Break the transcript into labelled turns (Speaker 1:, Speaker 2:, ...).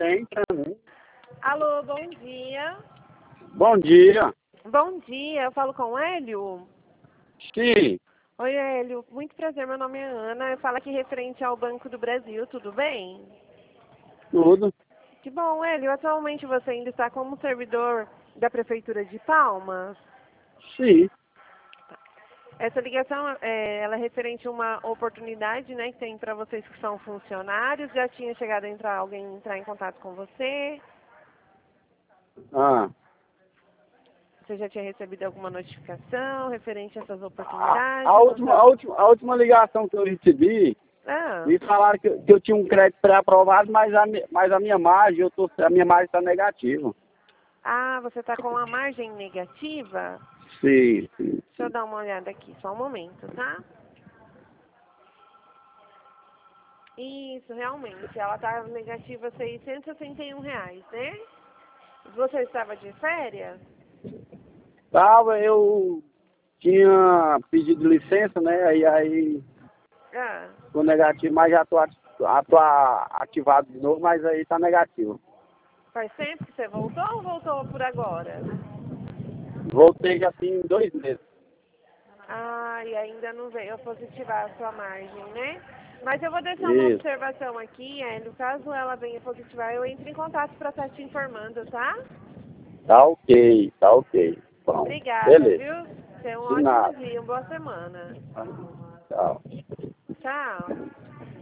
Speaker 1: tem pra mim.
Speaker 2: Alô, bom dia.
Speaker 1: Bom dia.
Speaker 2: Bom dia, eu falo com o Hélio?
Speaker 1: Sim,
Speaker 2: Oi, Hélio, muito prazer, meu nome é Ana. Eu falo aqui referente ao Banco do Brasil, tudo bem?
Speaker 1: tudo.
Speaker 2: Que bom, Hélio, atualmente você ainda está como servidor da Prefeitura de Palmas?
Speaker 1: Sim.
Speaker 2: Essa ligação, ela é referente a uma oportunidade, né, que tem para vocês que são funcionários. Já tinha chegado a alguém entrar em contato com você?
Speaker 1: Ah,
Speaker 2: Você já tinha recebido alguma notificação referente a essas
Speaker 1: a,
Speaker 2: oportunidades?
Speaker 1: a,
Speaker 2: Ou
Speaker 1: última,
Speaker 2: tá...
Speaker 1: a, última, a última ligação que eu recebi,
Speaker 2: Ah,
Speaker 1: me falaram que eu tinha um crédito pré-aprovado, mas a minha margem, a minha margem está negativa.
Speaker 2: você está com a margem negativa?
Speaker 1: Sim, sim.
Speaker 2: Deixa eu dar uma olhada aqui, só um momento, tá? Isso, realmente, ela está negativa R$ 661, né? Você estava de férias?
Speaker 1: Eu tinha pedido licença, né? Aí
Speaker 2: Ah,
Speaker 1: ficou negativo, mas já estou ativado de novo, mas aí está negativo.
Speaker 2: faz tempo que você voltou ou voltou por agora?
Speaker 1: Voltei já tem 2 meses.
Speaker 2: E ainda não veio positivar a sua margem, né? Mas eu vou deixar uma
Speaker 1: Isso.
Speaker 2: observação aqui, Hélio. Caso ela venha positivar, eu entro em contato para estar te informando, tá?
Speaker 1: Tá ok, tá ok. Bom,
Speaker 2: Obrigada,
Speaker 1: beleza.
Speaker 2: viu? Tenha um
Speaker 1: De
Speaker 2: ótimo
Speaker 1: nada.
Speaker 2: dia, uma boa semana.
Speaker 1: Tchau.
Speaker 2: Tchau.